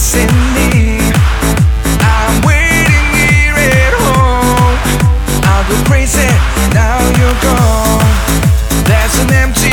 missing me. I'm waiting here at home. I'll go crazy now you're gone. There's an empty